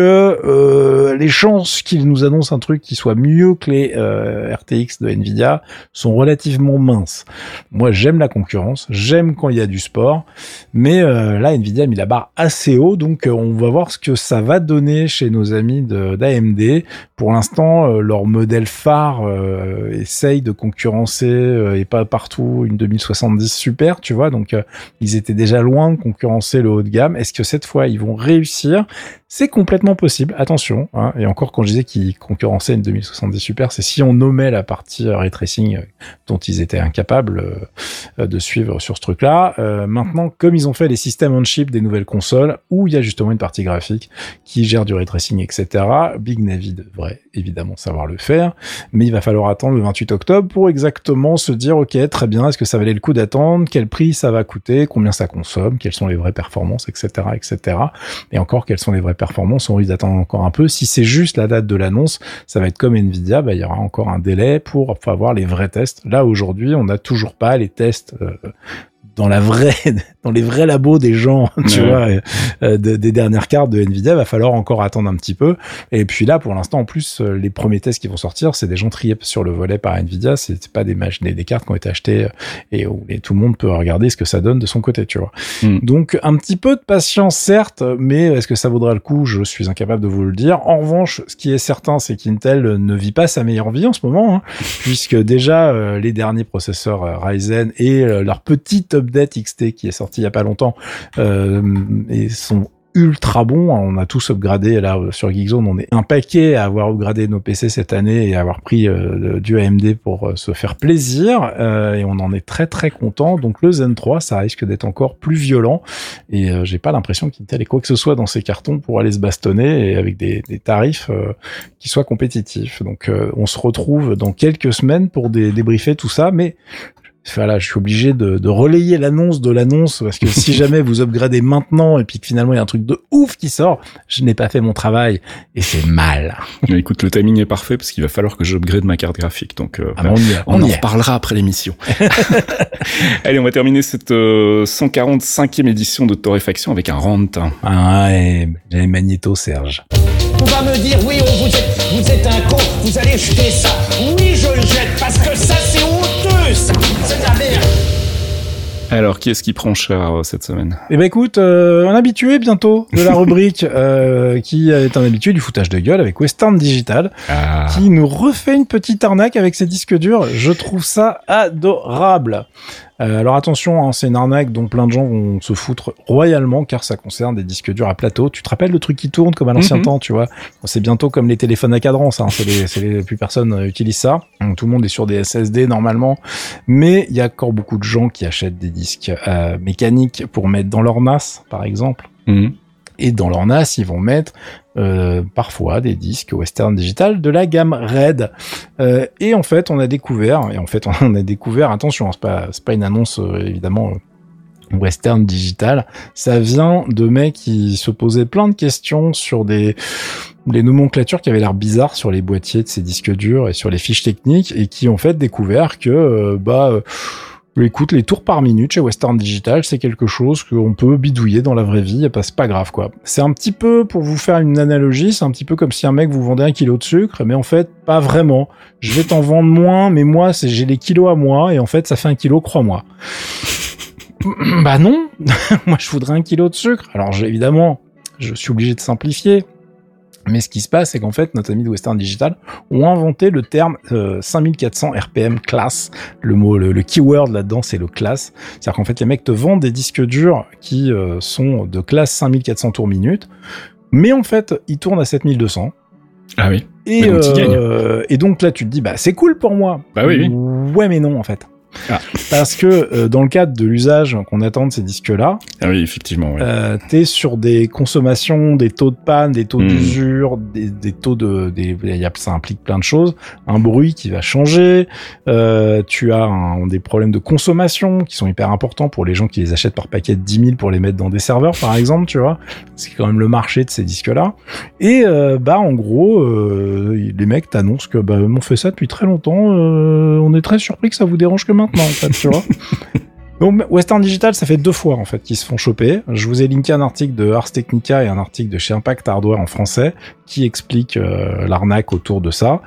Speaker 2: euh, les chances qu'ils nous annoncent un truc qui soit mieux que les euh, R T X de Nvidia sont relativement minces. Moi, j'aime la concurrence, j'aime quand il y a du sport, mais euh, là, Nvidia a mis la barre assez haut, donc euh, on va voir ce que ça va donner chez nos amis d'A M D. Pour l'instant, euh, leur modèle phare euh, essaye de concurrencer, euh, et pas partout, une deux mille soixante-dix Super, tu vois, donc euh, ils étaient déjà loin de concurrencer le haut de gamme. Est-ce que cette fois, ils vont réussir ? C'est complètement possible, attention, hein. Et encore quand je disais qu'ils concurrençaient une deux mille soixante-dix Super, c'est si on nommait la partie ray tracing euh, dont ils étaient incapables euh, de suivre sur ce truc-là. Euh, maintenant, comme ils ont fait les systèmes on-chip des nouvelles consoles, où il y a justement une partie graphique qui gère du ray tracing, et cetera, Big Navi devrait évidemment savoir le faire, mais il va falloir attendre le vingt-huit octobre pour exactement se dire, ok, très bien, est-ce que ça valait le coup d'attendre, quel prix ça va coûter, combien ça consomme, quelles sont les vraies performances, et cetera, et cetera. Et encore, quelles sont les vraies performances, on risque d'attendre encore un peu. Si c'est juste la date de l'annonce, ça va être comme Nvidia, bah, il y aura encore un délai pour avoir les vrais tests. Là, aujourd'hui, on n'a toujours pas les tests euh, dans la vraie, dans les vrais labos des gens, tu ouais. vois, euh, de, des dernières cartes de Nvidia, va falloir encore attendre un petit peu. Et puis là, pour l'instant, en plus, euh, les premiers tests qui vont sortir, c'est des gens triés sur le volet par Nvidia, c'est, c'est pas des, des, des cartes qui ont été achetées et où et tout le monde peut regarder ce que ça donne de son côté, tu vois. Mm. Donc, un petit peu de patience, certes, mais est-ce que ça vaudra le coup? Je suis incapable de vous le dire. En revanche, ce qui est certain, c'est qu'Intel ne vit pas sa meilleure vie en ce moment, hein, puisque déjà, euh, les derniers processeurs euh, Ryzen et euh, leur petite update X T qui est sorti il y a pas longtemps euh, et sont ultra bons. On a tous upgradé là sur Geekzone, on est un paquet à avoir upgradé nos P C cette année et à avoir pris euh, du A M D pour euh, se faire plaisir euh, et on en est très très content. Donc le Zen trois, ça risque d'être encore plus violent et euh, j'ai pas l'impression qu'Intel ait quoi que ce soit dans ses cartons pour aller se bastonner et avec des, des tarifs euh, qui soient compétitifs. Donc euh, on se retrouve dans quelques semaines pour dé- débriefer tout ça, mais voilà, je suis obligé de, de relayer l'annonce de l'annonce parce que si jamais vous upgradez maintenant et puis que finalement il y a un truc de ouf qui sort, je n'ai pas fait mon travail et c'est mal.
Speaker 1: Mais écoute, le timing est parfait parce qu'il va falloir que j'upgrade ma carte graphique, donc euh,
Speaker 2: ah, on, y est,
Speaker 1: on,
Speaker 2: on
Speaker 1: en
Speaker 2: y
Speaker 1: reparlera après l'émission. Allez, on va terminer cette euh, cent quarante-cinquième édition de Torréfaction avec un rant.
Speaker 2: Ah ouais, j'avais Magnéto, Serge.
Speaker 3: On va me dire oui, on vous êtes, vous êtes un con, vous allez jeter ça. Oui, je le jette parce que ça c'est honteux, ça. C'est de la merde.
Speaker 1: Alors, qui est-ce qui prend cher euh, cette semaine?
Speaker 2: Eh ben écoute, euh, un habitué bientôt de la rubrique euh, qui est un habitué du foutage de gueule avec Western Digital, ah. qui nous refait une petite arnaque avec ses disques durs. Je trouve ça adorable. Euh, alors attention, hein, c'est une arnaque dont plein de gens vont se foutre royalement car ça concerne des disques durs à plateau. Tu te rappelles le truc qui tourne comme à l'ancien mm-hmm. temps, tu vois? C'est bientôt comme les téléphones à cadran, ça. Hein, c'est les, c'est les, plus personne euh, utilise ça. Donc, tout le monde est sur des S S D normalement, mais il y a encore beaucoup de gens qui achètent des disques euh, mécaniques pour mettre dans leur N A S, par exemple. Mm-hmm. Et dans leur N A S, ils vont mettre euh, parfois des disques Western Digital de la gamme Red. Euh, et en fait, on a découvert, et en fait, on a découvert, attention, c'est pas, c'est pas une annonce euh, évidemment euh, Western Digital, ça vient de mecs qui se posaient plein de questions sur des les nomenclatures qui avaient l'air bizarres sur les boîtiers de ces disques durs et sur les fiches techniques, et qui ont en fait découvert que euh, bah euh, écoute, les tours par minute chez Western Digital, c'est quelque chose qu'on peut bidouiller dans la vraie vie, et bah, c'est pas grave, quoi. C'est un petit peu, pour vous faire une analogie, c'est un petit peu comme si un mec vous vendait un kilo de sucre, mais en fait, pas vraiment. Je vais t'en vendre moins, mais moi, c'est, j'ai les kilos à moi, et en fait, ça fait un kilo, crois-moi. Bah non, moi je voudrais un kilo de sucre. Alors j'ai, évidemment, je suis obligé de simplifier, mais ce qui se passe, c'est qu'en fait, nos amis de Western Digital ont inventé le terme euh, cinq mille quatre cents R P M class. Le mot, le, le keyword là-dedans, c'est le class. C'est-à-dire qu'en fait, les mecs te vendent des disques durs qui euh, sont de classe cinq mille quatre cents tours minute, mais en fait, ils tournent à sept mille deux cents.
Speaker 1: Ah oui.
Speaker 2: Et, donc, euh, et donc là, tu te dis, bah c'est cool pour moi.
Speaker 1: Bah oui, oui.
Speaker 2: Ouais, mais non, en fait.
Speaker 1: Ah.
Speaker 2: Parce que euh, dans le cadre de l'usage qu'on attend de ces disques-là,
Speaker 1: ah oui, effectivement, oui.
Speaker 2: euh, t'es sur des consommations, des taux de panne, des taux mmh. d'usure, des, des taux de, des, y a, ça implique plein de choses, un bruit qui va changer, euh, tu as un, des problèmes de consommation qui sont hyper importants pour les gens qui les achètent par paquet de dix mille pour les mettre dans des serveurs, par exemple, tu vois, c'est quand même le marché de ces disques-là. Et euh, bah en gros, euh, les mecs t'annoncent que bah on fait ça depuis très longtemps, euh, on est très surpris que ça vous dérange que maintenant. Maintenant, en fait, tu vois. Donc, Western Digital, ça fait deux fois, en fait, qu'ils se font choper. Je vous ai linké un article de Ars Technica et un article de chez Impact Hardware en français qui explique euh, l'arnaque autour de ça.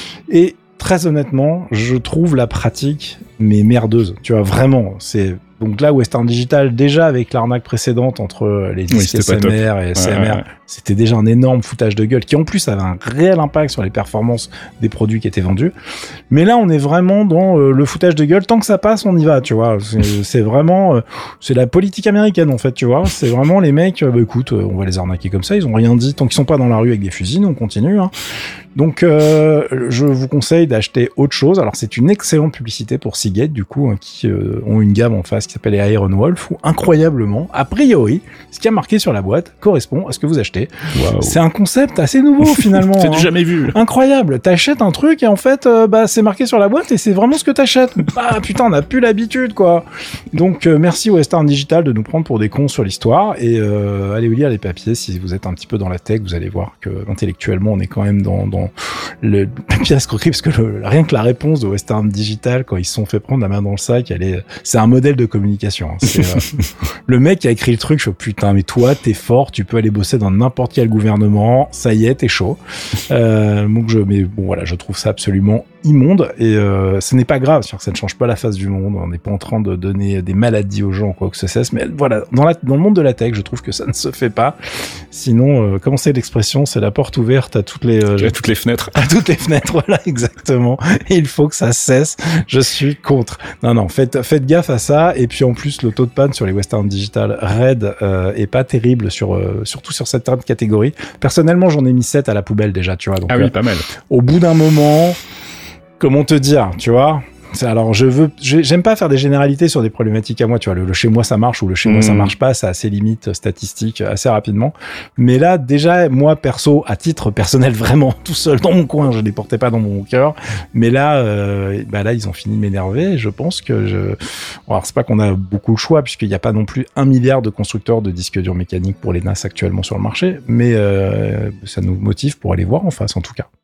Speaker 2: Et très honnêtement, je trouve la pratique, mais merdeuse. Tu vois, vraiment, c'est... Donc là, Western Digital, déjà avec l'arnaque précédente entre les disques oui, S M R et S M R, ouais, ouais, ouais. C'était déjà un énorme foutage de gueule qui en plus avait un réel impact sur les performances des produits qui étaient vendus. Mais là, on est vraiment dans euh, le foutage de gueule. Tant que ça passe, on y va, tu vois. C'est, c'est vraiment... Euh, c'est la politique américaine, en fait, tu vois. C'est vraiment les mecs, euh, bah écoute, euh, on va les arnaquer comme ça, ils ont rien dit. Tant qu'ils sont pas dans la rue avec des fusils, on continue. Hein. Donc, euh, je vous conseille d'acheter autre chose. Alors, c'est une excellente publicité pour Seagate, du coup, hein, qui euh, ont une gamme en face qui s'appelle les Iron Wolf, où incroyablement, a priori, ce qui a marqué sur la boîte correspond à ce que vous achetez. Wow. C'est un concept assez nouveau finalement.
Speaker 1: C'est
Speaker 2: hein.
Speaker 1: du jamais vu.
Speaker 2: Incroyable. T'achètes un truc et en fait, euh, bah c'est marqué sur la boîte et c'est vraiment ce que t'achètes. Ah putain, on a plus l'habitude quoi. Donc euh, merci Western Digital de nous prendre pour des cons sur l'histoire et euh, allez lire les papiers si vous êtes un petit peu dans la tech, vous allez voir que intellectuellement on est quand même dans dans le papier à escroquerie parce que le, rien que la réponse de Western Digital quand ils se sont fait prendre la main dans le sac, elle est, c'est un modèle de communication. Hein. C'est, euh, le mec qui a écrit le truc, je suis putain mais toi t'es fort, tu peux aller bosser dans n'importe quel gouvernement, ça y est, t'es chaud. Euh, donc je, mais bon voilà, je trouve ça absolument immonde et euh, ce n'est pas grave, c'est-à-dire que ça ne change pas la face du monde. On n'est pas en train de donner des maladies aux gens quoi que ce soit, mais voilà, dans, la, dans le monde de la tech, je trouve que ça ne se fait pas. Sinon, euh, comment c'est l'expression, c'est la porte ouverte à toutes les euh,
Speaker 1: à toutes les fenêtres,
Speaker 2: à toutes les fenêtres, voilà exactement. Et il faut que ça cesse. Je suis contre. Non non, faites faites gaffe à ça. Et puis en plus, le taux de panne sur les Western Digital Red euh, est pas terrible sur euh, surtout sur cette catégorie. Personnellement, j'en ai mis sept à la poubelle déjà, tu vois. Donc,
Speaker 1: ah oui,
Speaker 2: euh,
Speaker 1: pas mal.
Speaker 2: Au bout d'un moment, comment te dire, tu vois? Alors, je veux, j'aime pas faire des généralités sur des problématiques à moi, tu vois. Le, le chez moi ça marche ou le chez mmh. moi ça marche pas, ça a ses limites statistiques assez rapidement. Mais là, déjà, moi perso, à titre personnel, vraiment tout seul dans mon coin, je les portais pas dans mon cœur. Mais là, euh, bah là, ils ont fini de m'énerver. Et je pense que je, alors c'est pas qu'on a beaucoup de choix puisqu'il y a pas non plus un milliard de constructeurs de disques durs mécaniques pour les N A S actuellement sur le marché, mais euh, ça nous motive pour aller voir en face en tout cas.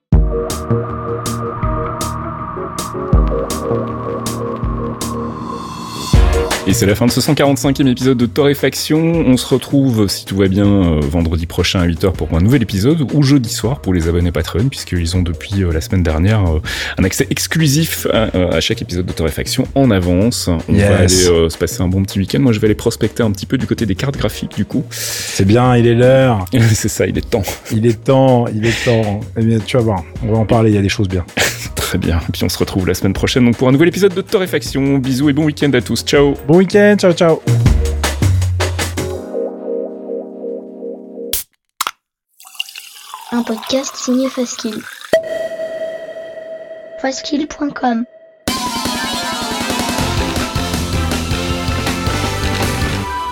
Speaker 1: Et c'est la fin de ce cent quarante-cinquième épisode de Torréfaction. On se retrouve, si tout va bien, euh, vendredi prochain à huit heures pour un nouvel épisode, ou jeudi soir pour les abonnés Patreon, puisqu'ils ont depuis euh, la semaine dernière euh, un accès exclusif à, à chaque épisode de Torréfaction en avance. On yes. va aller euh, se passer un bon petit week-end. Moi, je vais aller prospecter un petit peu du côté des cartes graphiques, du coup.
Speaker 2: C'est bien, il est l'heure.
Speaker 1: C'est ça, il est temps.
Speaker 2: Il est temps, il est temps. Eh bien, tu vas voir, on va en parler, il y a des choses bien.
Speaker 1: Très bien. Et puis on se retrouve la semaine prochaine donc pour un nouvel épisode de Torréfaction. Bisous et bon week-end à tous. Ciao.
Speaker 2: Bon week-end. Ciao, ciao.
Speaker 4: Un podcast signé Faskill. Faskill point com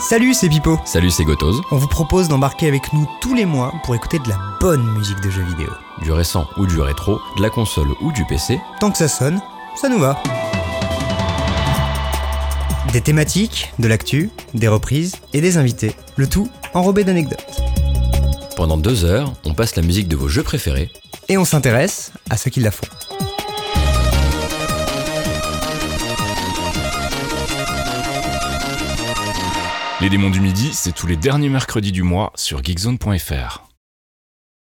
Speaker 5: Salut, c'est Pipo.
Speaker 6: Salut, c'est Gotoz.
Speaker 5: On vous propose d'embarquer avec nous tous les mois pour écouter de la bonne musique de jeux vidéo.
Speaker 6: Du récent ou du rétro, de la console ou du P C.
Speaker 5: Tant que ça sonne, ça nous va. Des thématiques, de l'actu, des reprises et des invités. Le tout enrobé d'anecdotes.
Speaker 6: Pendant deux heures, on passe la musique de vos jeux préférés.
Speaker 5: Et on s'intéresse à ceux qui la font.
Speaker 1: Les démons du midi, c'est tous les derniers mercredis du mois sur geekzone point f r.